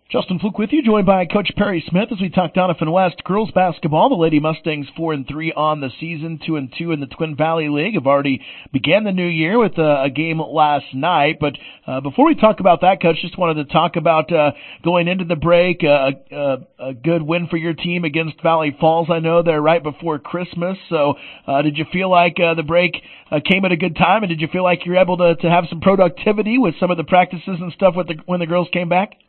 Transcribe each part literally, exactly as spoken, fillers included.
Justin Fluke with you, joined by Coach Perry Smith as we talk Doniphan West girls basketball. The Lady Mustangs four and three on the season, two and two in the Twin Valley League. Have already began the new year with a, a game last night. But uh, before we talk about that, Coach, just wanted to talk about uh, going into the break. Uh, a, a good win for your team against Valley Falls. I know they're right before Christmas. So uh, did you feel like uh, the break uh, came at a good time, and did you feel like you're able to, to have some productivity with some of the practices and stuff with the, when the girls came back?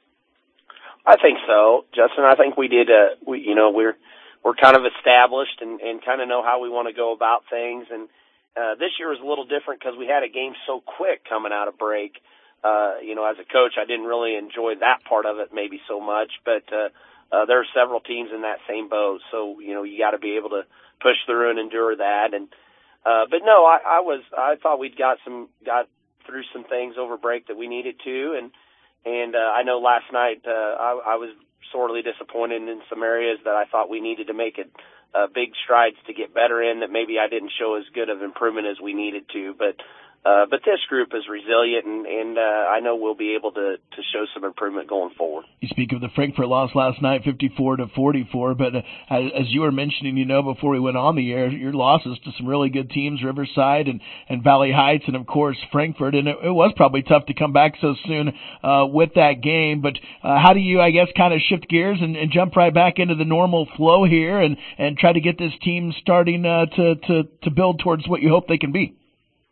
I think so, Justin. I think we did. Uh, we, you know, we're we're kind of established and, and kind of know how we want to go about things. And uh, this year was a little different because we had a game so quick coming out of break. Uh, you know, as a coach, I didn't really enjoy that part of it maybe so much. But uh, uh, there are several teams in that same boat, so you know you got to be able to push through and endure that. And uh, but no, I, I was I thought we'd got some got through some things over break that we needed to. And And uh, I know last night uh, I, I was sorely disappointed in some areas that I thought we needed to make it uh, big strides to get better in, that maybe I didn't show as good of improvement as we needed to. But uh, but this group is resilient, and, and uh, I know we'll be able to, to show some improvement going forward. You speak of the Frankfort loss last night, fifty-four to forty-four, but uh, as, as you were mentioning, you know, before we went on the air, your losses to some really good teams, Riverside and, and Valley Heights, and of course Frankfort, and it, it was probably tough to come back so soon uh, with that game. But uh, how do you, I guess, kind of shift gears and, and jump right back into the normal flow here, and, and try to get this team starting uh, to, to to build towards what you hope they can be?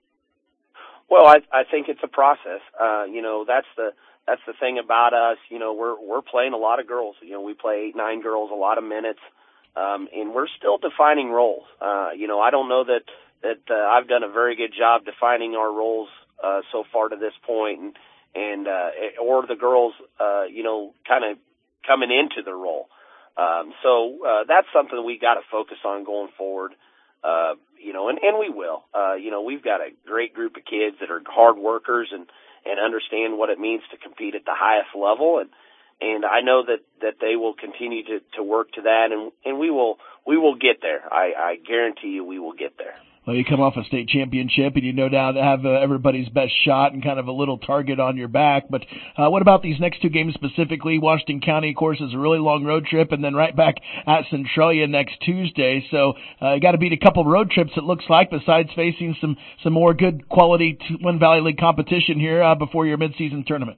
Well, I, I think it's a process. Uh, you know, that's the that's the thing about us. You know, we're we're playing a lot of girls. You know, we play eight, nine girls, a lot of minutes, um, and we're still defining roles. Uh, you know, I don't know that that uh, I've done a very good job defining our roles uh, so far to this point, and and uh, or the girls, uh, you know, kind of coming into the role. Um, so uh, that's something we got to focus on going forward. Uh, you know, and, and we will. Uh, you know, we've got a great group of kids that are hard workers and, and understand what it means to compete at the highest level. And, and I know that, that they will continue to, to work to that, and, and we will, we will get there. I, I guarantee you we will get there. Well, you come off a state championship, and you no doubt have uh, everybody's best shot and kind of a little target on your back. But uh, what about these next two games specifically? Washington County, of course, is a really long road trip, and then right back at Centralia next Tuesday. So uh, you got to beat a couple road trips, it looks like, besides facing some some more good quality Twin Valley League competition here uh, before your midseason tournament.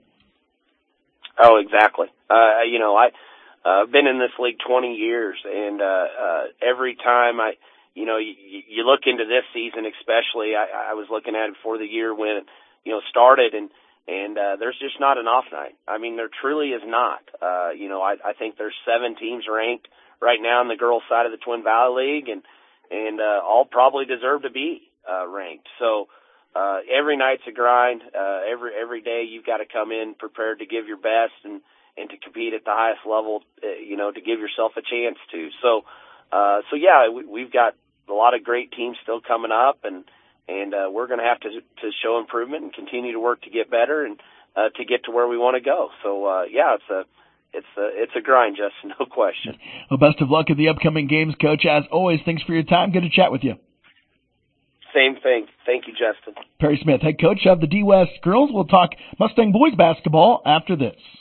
Oh, exactly. Uh, you know, I, uh, I've been in this league twenty years, and uh, uh, every time I – You know, you, you look into this season especially. I, I was looking at it before the year when it, you know, started, and and uh, there's just not an off night. I mean, there truly is not. Uh, you know, I, I think there's seven teams ranked right now on the girls' side of the Twin Valley League, and and uh, all probably deserve to be uh, ranked. So uh, every night's a grind. Uh, every every day you've got to come in prepared to give your best and and to compete at the highest level. Uh, you know, to give yourself a chance to. So. Uh, so yeah, we, we've got a lot of great teams still coming up, and and uh, we're going to have to to show improvement and continue to work to get better and uh, to get to where we want to go. So uh, yeah, it's a it's a it's a grind, Justin, no question. Well, best of luck in the upcoming games, Coach. As always, thanks for your time. Good to chat with you. Same thing. Thank you, Justin. Perry Smith, head coach of the D West girls. We'll talk Mustang boys basketball after this.